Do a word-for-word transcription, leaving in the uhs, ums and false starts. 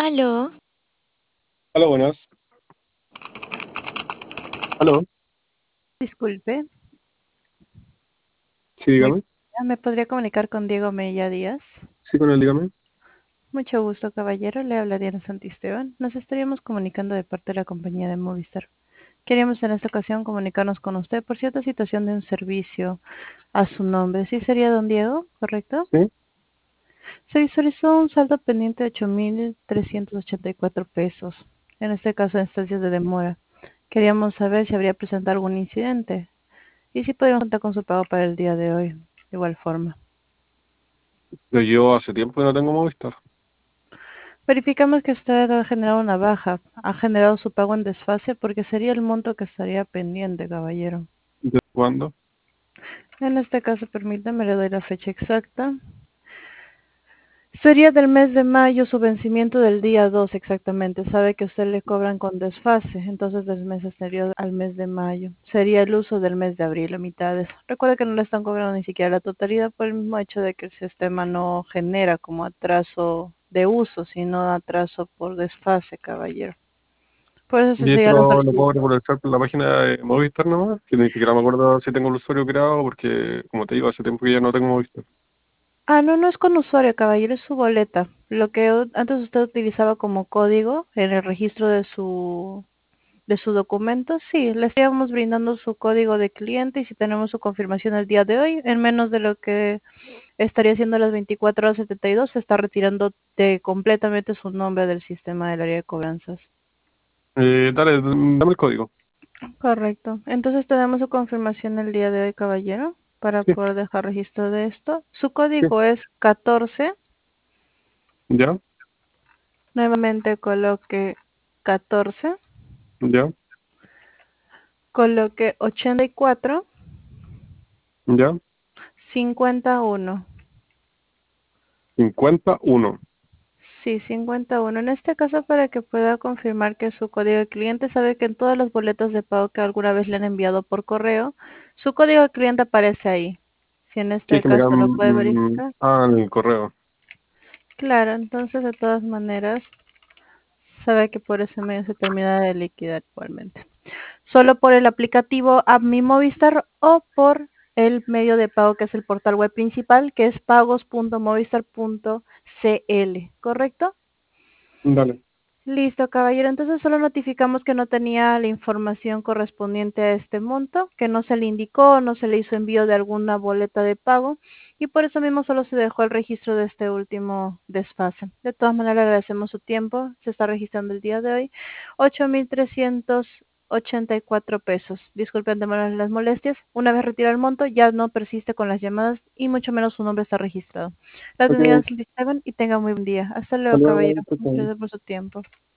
Aló, Hola, buenas. Aló. disculpe, Sí, muy dígame. ¿me podría comunicar con Diego Mella Díaz? Sí, con él, dígame. Mucho gusto, caballero, le habla Diana Santisteban. Nos estaríamos comunicando de parte de la compañía de Movistar. Queríamos en esta ocasión comunicarnos con usted por cierta situación de un servicio a su nombre. ¿Sí sería don Diego, correcto? Sí. Se visualizó un saldo pendiente de ocho mil trescientos ochenta y cuatro pesos, en este caso en instancias de demora. Queríamos saber si habría presentado algún incidente y si podríamos contar con su pago para el día de hoy, de igual forma. Pero yo hace tiempo que no tengo Movistar. Verificamos que usted ha generado una baja, ha generado su pago en desfase porque sería el monto que estaría pendiente, caballero. ¿Desde cuándo? En este caso, permítame, le doy la fecha exacta. Sería del mes de mayo su vencimiento del día dos exactamente. Sabe que a usted le cobran con desfase, entonces del mes anterior al mes de mayo. Sería el uso del mes de abril, a mitades. Recuerde que no le están cobrando ni siquiera la totalidad por el mismo hecho de que el sistema no genera como atraso de uso, sino atraso por desfase, caballero. Por eso se Y sería eso la lo, lo puedo solicitud. regularizar por la página de Movistar nomás, que ni siquiera me acuerdo si tengo el usuario creado, porque, como te digo, hace tiempo que ya no tengo Movistar. Ah, no, no es con usuario, caballero, es su boleta. Lo que u- antes usted utilizaba como código en el registro de su de su documento, sí, le estaríamos brindando su código de cliente y si tenemos su confirmación el día de hoy, en menos de lo que estaría haciendo las veinticuatro horas setenta y dos, se está retirando de completamente su nombre del sistema del área de cobranzas. Eh, dale, dame el código. Correcto. Entonces tenemos su confirmación el día de hoy, caballero, para Sí, poder dejar registro de esto. Su sí. código es catorce. Ya, Nuevamente coloque catorce, ya, coloque ochenta y cuatro, ya. cincuenta y uno. Cincuenta uno. Sí, cincuenta y uno. En este caso, para que pueda confirmar que su código de cliente, sabe que en todas las boletas de pago que alguna vez le han enviado por correo, su código de cliente aparece ahí. Si en Sí, este que me caso quedan. lo puede mm, verificar. ah, en el correo. Claro, entonces de todas maneras, sabe que por ese medio se termina de liquidar igualmente. Solo por el aplicativo App Mi Movistar o por el medio de pago que es el portal web principal, que es pagos punto movistar punto cl, ¿correcto? Dale. Listo, caballero. Entonces solo notificamos que no tenía la información correspondiente a este monto, que no se le indicó, no se le hizo envío de alguna boleta de pago y por eso mismo solo se dejó el registro de este último desfase. De todas maneras, le agradecemos su tiempo. Se está registrando el día de hoy ocho mil trescientos ochenta y cuatro pesos. Disculpen de manos las molestias. Una vez retirado el monto, ya no persiste con las llamadas y mucho menos su nombre está registrado. Las Ok, unidades Esteban y tenga muy buen día. Hasta luego, hasta luego. caballero. Chao, Muchas chao. gracias por su tiempo.